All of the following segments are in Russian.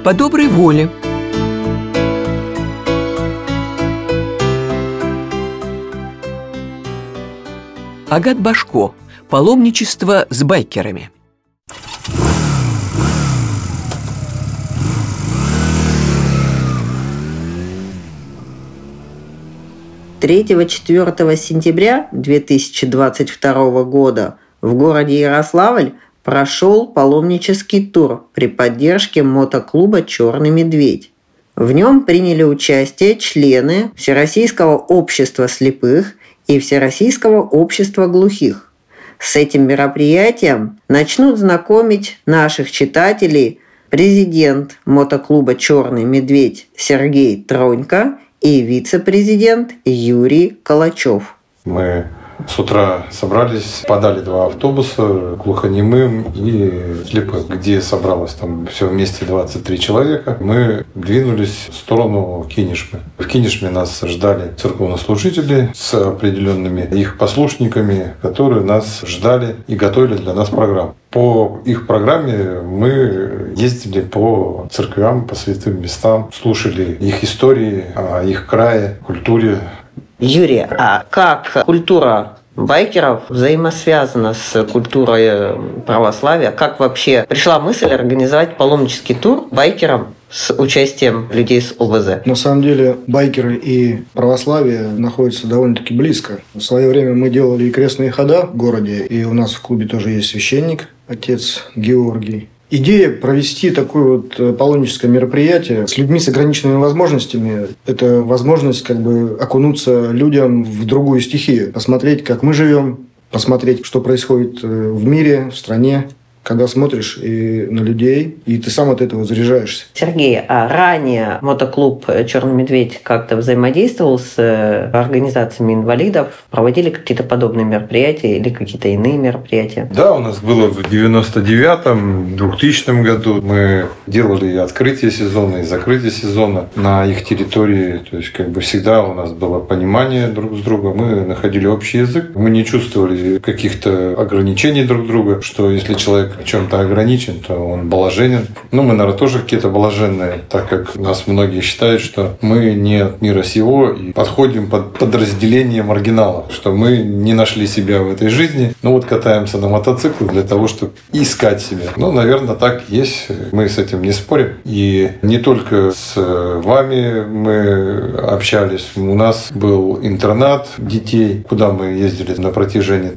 по доброй воле. Агат Башко. Паломничество с байкерами. Третьего-4 сентября 2022 года в городе Ярославль прошел паломнический тур при поддержке мотоклуба «Черный медведь». В нем приняли участие члены Всероссийского общества слепых и Всероссийского общества глухих. С этим мероприятием начнут знакомить наших читателей президент мотоклуба «Черный медведь» Сергей Тронько и вице-президент Юрий Калачев. Мы с утра собрались, подали 2 автобуса глухонемым и слепым, где собралось там все вместе 23 человека. Мы двинулись в сторону Кинешмы. В Кинешме нас ждали церковнослужители с определенными их послушниками, которые нас ждали и готовили для нас программу. По их программе мы ездили по церквям, по святым местам, слушали их истории о их крае, культуре. Юрий, а как культура байкеров взаимосвязана с культурой православия? Как вообще пришла мысль организовать паломнический тур байкерам с участием людей с ОВЗ? На самом деле байкеры и православие находятся довольно-таки близко. В свое время мы делали и крестные хода в городе, и у нас в клубе тоже есть священник, отец Георгий. Идея провести такое паломническое мероприятие с людьми с ограниченными возможностями – это возможность окунуться людям в другую стихию, посмотреть, как мы живем, посмотреть, что происходит в мире, в стране. Когда смотришь и на людей, и ты сам от этого заряжаешься. Сергей, а ранее мотоклуб «Черный медведь» как-то взаимодействовал с организациями инвалидов? Проводили какие-то подобные мероприятия или какие-то иные мероприятия? Да, у нас было в 99-м, 2000 году. Мы делали и открытие сезона, и закрытие сезона на их территории. То есть, всегда у нас было понимание друг с другом. Мы находили общий язык. Мы не чувствовали каких-то ограничений друг друга, что если человек в чем-то ограничен, то он блаженен. Мы, наверное, тоже какие-то блаженные, так как нас многие считают, что мы не от мира сего и подходим под подразделение маргиналов, что мы не нашли себя в этой жизни, катаемся на мотоцикле для того, чтобы искать себя. Наверное, так есть. Мы с этим не спорим. И не только с вами мы общались. У нас был интернат детей, куда мы ездили на протяжении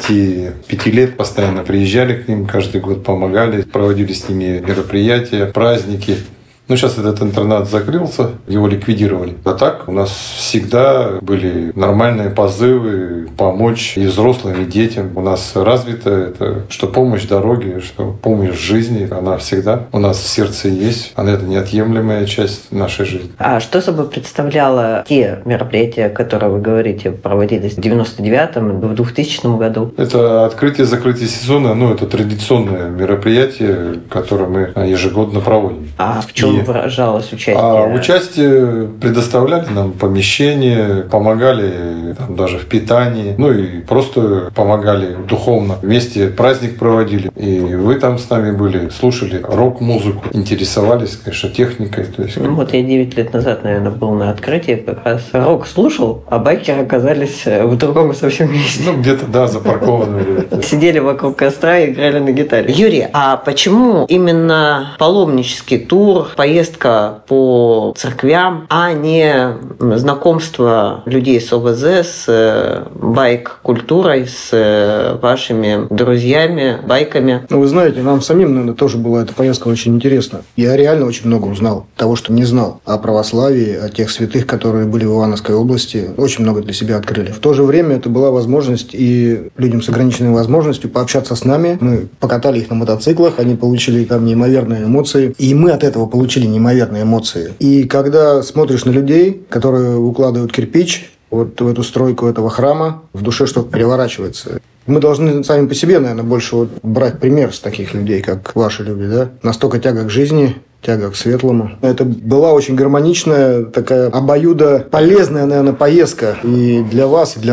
25 лет, постоянно приезжали к ним, каждый год помогали, проводили с ними мероприятия, праздники. Сейчас этот интернат закрылся, его ликвидировали. А так у нас всегда были нормальные позывы помочь и взрослым, и детям. У нас развито это, что помощь в дороге, что помощь в жизни, она всегда у нас в сердце есть. Она это неотъемлемая часть нашей жизни. А что собой представляло те мероприятия, которые вы говорите, проводились в 99-м, в 2000 году? Это открытие-закрытие сезона, это традиционное мероприятие, которое мы ежегодно проводим. А в чем выражалось участие? Участие предоставляли нам помещение, помогали даже в питании, и просто помогали духовно. Вместе праздник проводили. И вы там с нами были, слушали рок-музыку, интересовались, конечно, техникой. То есть, я 9 лет назад, наверное, был на открытии, как раз рок слушал, а байкеры оказались в другом совсем месте. Где-то, запаркованные. Сидели вокруг костра и играли на гитаре. Юрий, а почему именно паломнический тур, поездка по церквям, а не знакомство людей с ОВЗ, с байк-культурой, с вашими друзьями, байками? Вы знаете, нам самим, наверное, тоже была эта поездка очень интересна. Я реально очень много узнал того, что не знал о православии, о тех святых, которые были в Ивановской области. Очень много для себя открыли. В то же время это была возможность и людям с ограниченной возможностью пообщаться с нами. Мы покатали их на мотоциклах, они получили там неимоверные эмоции. И мы от этого получили неимоверные эмоции. И когда смотришь на людей, которые укладывают кирпич в эту стройку этого храма, в душе что-то переворачивается. Мы должны сами по себе, наверное, больше брать пример с таких людей, как ваши люди, да? Настолько тяга к жизни, тяга к светлому. Это была очень гармоничная, такая обоюдо полезная, наверное, поездка и для вас, и для нас.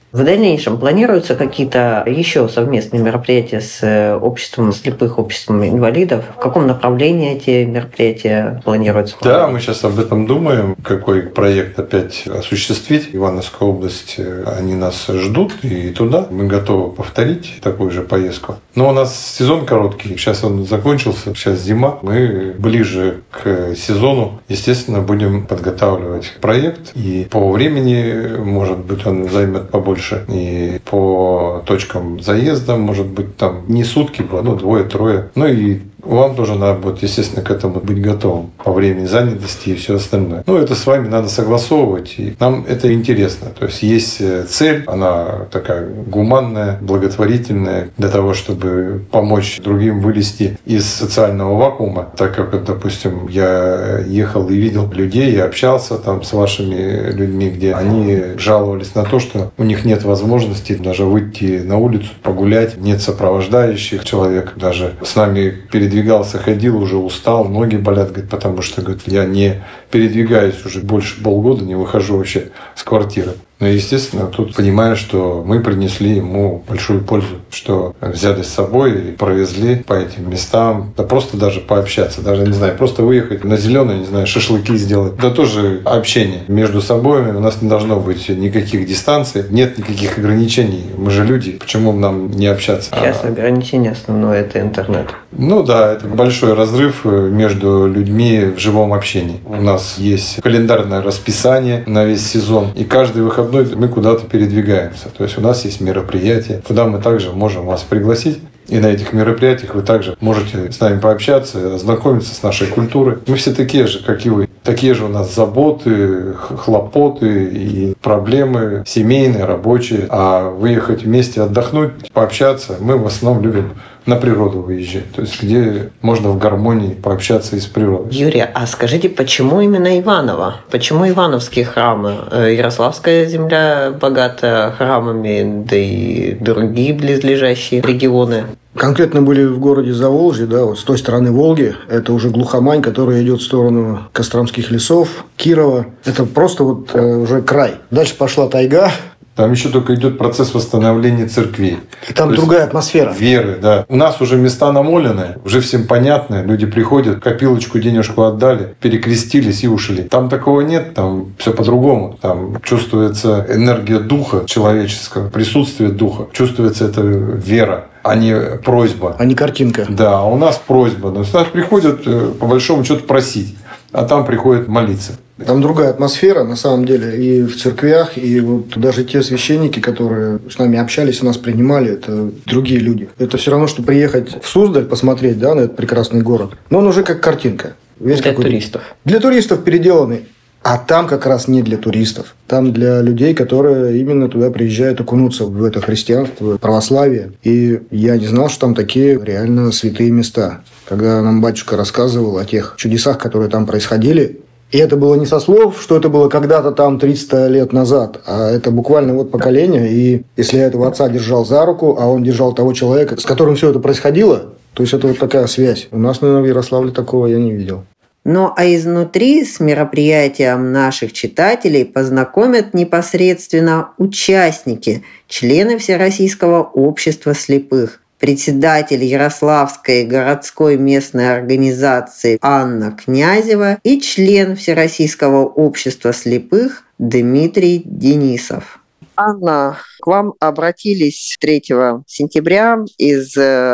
В дальнейшем планируются какие-то еще совместные мероприятия с обществом слепых, обществом инвалидов? В каком направлении эти мероприятия планируются? Да, мы сейчас об этом думаем, какой проект опять осуществить. Ивановская область, они нас ждут, и туда мы готовы повторить такую же поездку. Но у нас сезон короткий, сейчас он закончился, сейчас зима. Мы ближе к сезону, естественно, будем подготавливать проект. И по времени, может быть, он займет побольше. И по точкам заезда, может быть, там не сутки, но 2-3. Ну и вам тоже надо будет, естественно, к этому быть готовым по времени занятости и все остальное. Это с вами надо согласовывать, и нам это интересно. То есть цель, она такая гуманная, благотворительная, для того, чтобы помочь другим вылезти из социального вакуума. Так как, допустим, я ехал и видел людей, я общался там с вашими людьми, где они жаловались на то, что у них нет возможности даже выйти на улицу, погулять, нет сопровождающих. Человек даже с нами передвигался, ходил, уже устал, ноги болят, говорит, потому что, говорит, я не передвигаюсь уже больше полгода, не выхожу вообще с квартиры. Но, естественно, тут понимаю, что мы принесли ему большую пользу, что взяли с собой и провезли по этим местам, да просто даже пообщаться, даже, не знаю, просто выехать на зеленое, не знаю, шашлыки сделать. Да тоже общение между собой, у нас не должно быть никаких дистанций, нет никаких ограничений. Мы же люди, почему нам не общаться? Сейчас ограничение основное – это интернет. Да, это большой разрыв между людьми в живом общении. У нас есть календарное расписание на весь сезон, и каждый выходной мы куда-то передвигаемся. То есть у нас есть мероприятия, куда мы также можем вас пригласить. И на этих мероприятиях вы также можете с нами пообщаться, ознакомиться с нашей культурой. Мы все такие же, как и вы. Такие же у нас заботы, хлопоты и проблемы семейные, рабочие. А выехать вместе отдохнуть, пообщаться, мы в основном любим на природу выезжать. То есть где можно в гармонии пообщаться и с природой. Юрий, а скажите, почему именно Иваново? Почему ивановские храмы? Ярославская земля богата храмами, да и другие близлежащие регионы. Конкретно были в городе Заволжье, да, вот с той стороны Волги. Это уже глухомань, которая идет в сторону Костромских лесов, Кирова. Это просто уже край. Дальше пошла тайга. Там еще только идет процесс восстановления церквей. И там другая атмосфера. Веры, да. У нас уже места намоленные, уже всем понятно. Люди приходят, копилочку, денежку отдали, перекрестились и ушли. Там такого нет, там все по-другому. Там чувствуется энергия духа человеческого, присутствие духа. Чувствуется эта вера, а не просьба. А не картинка. Да, а у нас просьба. Но нас приходят, по большому счету, просить. А там приходят молиться. Там другая атмосфера, на самом деле, и в церквях, и даже те священники, которые с нами общались, нас принимали, это другие люди. Это все равно, что приехать в Суздаль, посмотреть, да, на этот прекрасный город. Но он уже как картинка. Весь для туристов. Для туристов переделанный. А там как раз не для туристов. Там для людей, которые именно туда приезжают окунуться в это христианство, православие. И я не знал, что там такие реально святые места. Когда нам батюшка рассказывал о тех чудесах, которые там происходили, и это было не со слов, что это было когда-то там 300 лет назад, а это буквально поколение. И если я этого отца держал за руку, а он держал того человека, с которым все это происходило, то есть это такая связь. У нас, наверное, в Ярославле такого я не видел. Ну а изнутри с мероприятием наших читателей познакомят непосредственно участники, члены Всероссийского общества слепых. Председатель Ярославской городской местной организации Анна Князева и член Всероссийского общества слепых Дмитрий Денисов. Анна, к вам обратились 3 сентября из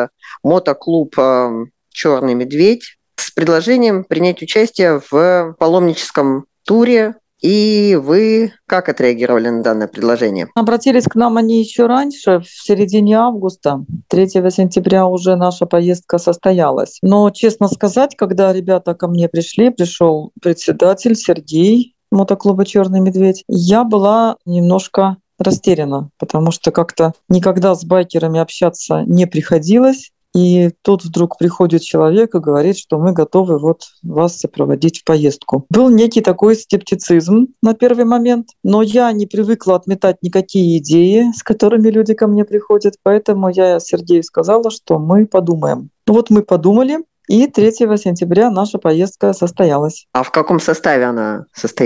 мотоклуба «Черный медведь» с предложением принять участие в паломническом туре. И вы как отреагировали на данное предложение? Обратились к нам они еще раньше, в середине августа. 3 сентября уже наша поездка состоялась. Но, честно сказать, когда ребята ко мне пришел председатель Сергей мотоклуба «Черный медведь», я была немножко растеряна, потому что как-то никогда с байкерами общаться не приходилось. И тут вдруг приходит человек и говорит, что мы готовы вас сопроводить в поездку. Был некий такой скептицизм на первый момент, но я не привыкла отметать никакие идеи, с которыми люди ко мне приходят, поэтому я Сергею сказала, что мы подумаем. Мы подумали, и 3 сентября наша поездка состоялась. А в каком составе она состоялась?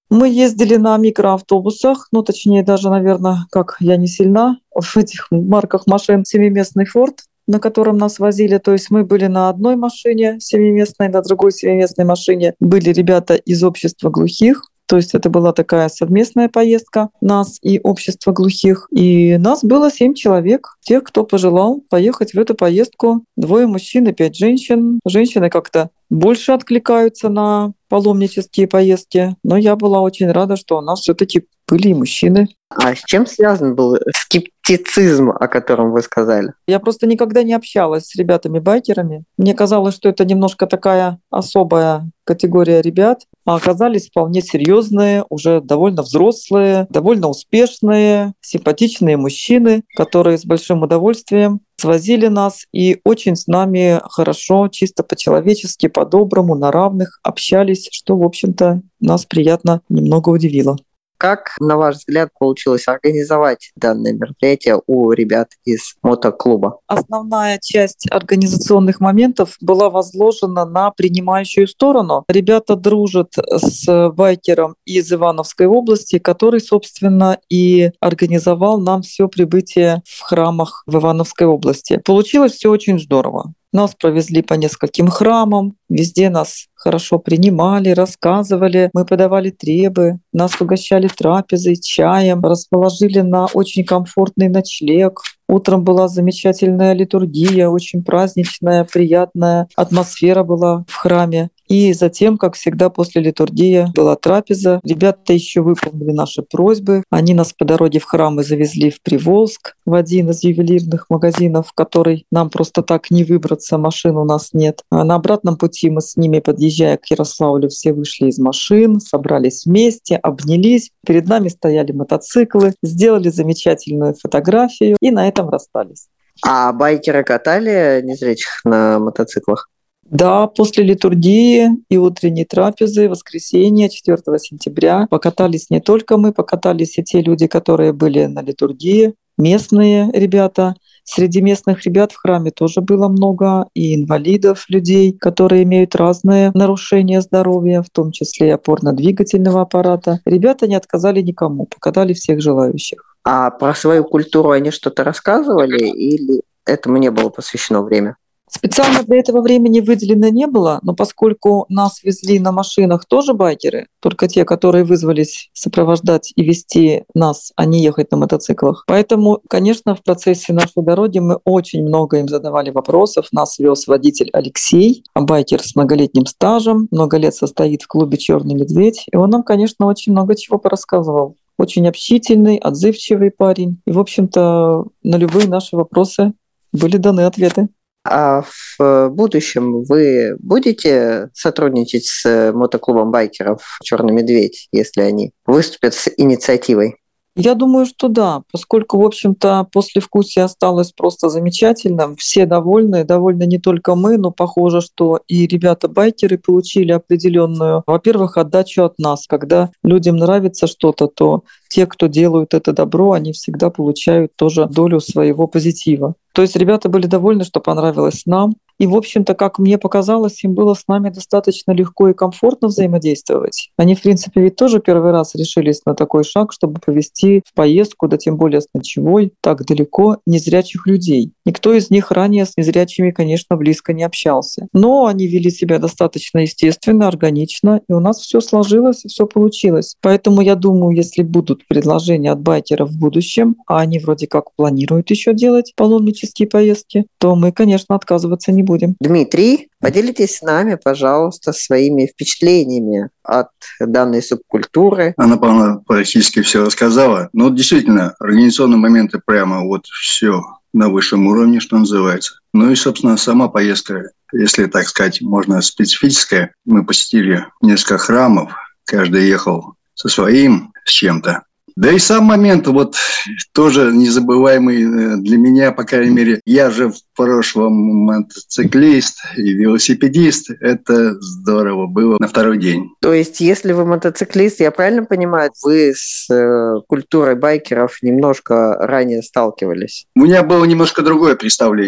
Мы ездили на микроавтобусах, ну, точнее, даже, наверное, как я не сильна в этих марках машин, семиместный Форд, на котором нас возили. То есть мы были на одной машине семиместной, на другой семиместной машине были ребята из общества глухих. То есть это была такая совместная поездка нас и общества глухих. И нас было 7 человек, тех, кто пожелал поехать в эту поездку. 2 мужчин и 5 женщин. Женщины как-то больше откликаются на паломнические поездки. Но я была очень рада, что у нас все-таки были и мужчины. А с чем связан был скептицизм, о котором вы сказали? Я просто никогда не общалась с ребятами-байкерами. Мне казалось, что это немножко такая особая категория ребят, а оказались вполне серьезные, уже довольно взрослые, довольно успешные, симпатичные мужчины, которые с большим удовольствием свозили нас и очень с нами хорошо, чисто по-человечески, по-доброму, на равных общались, что, в общем-то, нас приятно немного удивило. Как, на ваш взгляд, получилось организовать данное мероприятие у ребят из мотоклуба? Основная часть организационных моментов была возложена на принимающую сторону. Ребята дружат с байкером из Ивановской области, который, собственно, и организовал нам все прибытие в храмах в Ивановской области. Получилось все очень здорово. Нас провезли по нескольким храмам, везде нас хорошо принимали, рассказывали, мы подавали требы, нас угощали трапезой, чаем, расположили на очень комфортный ночлег. Утром была замечательная литургия, очень праздничная, приятная атмосфера была в храме. И затем, как всегда, после литургии была трапеза. Ребята еще выполнили наши просьбы. Они нас по дороге в храм и завезли в Приволжск, в один из ювелирных магазинов, в который нам просто так не выбраться, машин у нас нет. А на обратном пути мы с ними, подъезжая к Ярославлю, все вышли из машин, собрались вместе, обнялись. Перед нами стояли мотоциклы, сделали замечательную фотографию и на этом расстались. А байкеры катали незрячих на мотоциклах? Да, после литургии и утренней трапезы, воскресенья, 4 сентября, покатались не только мы, покатались и те люди, которые были на литургии, местные ребята. Среди местных ребят в храме тоже было много и инвалидов, людей, которые имеют разные нарушения здоровья, в том числе и опорно-двигательного аппарата. Ребята не отказали никому, покатали всех желающих. А про свою культуру они что-то рассказывали или этому не было посвящено время? Специально для этого времени выделено не было, но поскольку нас везли на машинах тоже байкеры, только те, которые вызвались сопровождать и вести нас, а не ехать на мотоциклах. Поэтому, конечно, в процессе нашей дороги мы очень много им задавали вопросов. Нас вез водитель Алексей, байкер с многолетним стажем, много лет состоит в клубе «Черный медведь», и он нам, конечно, очень много чего порассказывал. Очень общительный, отзывчивый парень. И, в общем-то, на любые наши вопросы были даны ответы. А в будущем вы будете сотрудничать с мотоклубом байкеров «Черный медведь», если они выступят с инициативой? Я думаю, что да, поскольку, в общем-то, послевкусие осталось просто замечательным. Все довольны не только мы, но похоже, что и ребята-байкеры получили определенную, во-первых, отдачу от нас. Когда людям нравится что-то, то те, кто делают это добро, они всегда получают тоже долю своего позитива. То есть ребята были довольны, что понравилось нам. И, в общем-то, как мне показалось, им было с нами достаточно легко и комфортно взаимодействовать. Они, в принципе, ведь тоже первый раз решились на такой шаг, чтобы повезти в поездку, да тем более с ночевой, так далеко незрячих людей. Никто из них ранее с незрячими, конечно, близко не общался. Но они вели себя достаточно естественно, органично, и у нас все сложилось и все получилось. Поэтому я думаю, если будут предложения от байкеров в будущем, а они вроде как планируют еще делать паломнические поездки, то мы, конечно, отказываться не будем. Дмитрий, поделитесь с нами, пожалуйста, своими впечатлениями от данной субкультуры. Она, по-моему, практически все рассказала. Но действительно, организационные моменты прямо вот все на высшем уровне, что называется. Ну и, собственно, сама поездка, если так сказать, можно специфическая. Мы посетили несколько храмов, каждый ехал со своим, с чем-то. Да и сам момент вот тоже незабываемый для меня, по крайней мере. Я же в прошлом мотоциклист и велосипедист. Это здорово было на второй день. То есть, если вы мотоциклист, я правильно понимаю, вы с культурой байкеров немножко ранее сталкивались? У меня было немножко другое представление.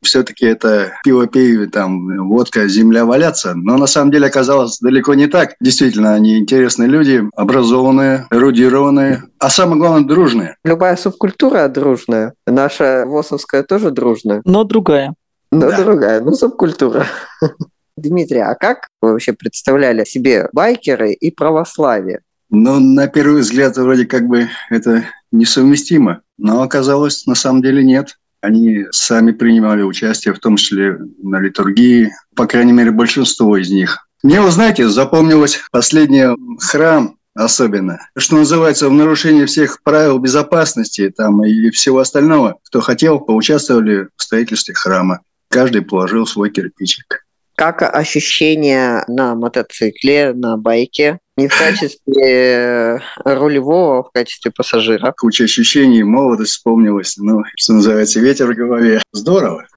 Все-таки это пиво пей, там, водка, земля валяться. Но на самом деле оказалось далеко не так. Действительно, они интересные люди, образованные, эрудированные, а самое главное, дружные. Любая субкультура дружная. Наша ВОСовская тоже дружная. Но другая. Но Да. другая, субкультура. Дмитрий, а как вы вообще представляли себе байкеры и православие? Но на первый взгляд вроде как бы это несовместимо. Но оказалось, на самом деле нет. Они сами принимали участие, в том числе на литургии, по крайней мере, большинство из них. Мне, вы знаете, запомнилось последний храм особенно, что называется, в нарушении всех правил безопасности там, и всего остального. Кто хотел, поучаствовали в строительстве храма. Каждый положил свой кирпичик. Как ощущения на мотоцикле, на байке? Не в качестве рулевого, а в качестве пассажира. Куча ощущений, молодость вспомнилась. Ну, что называется, ветер в голове. Здорово.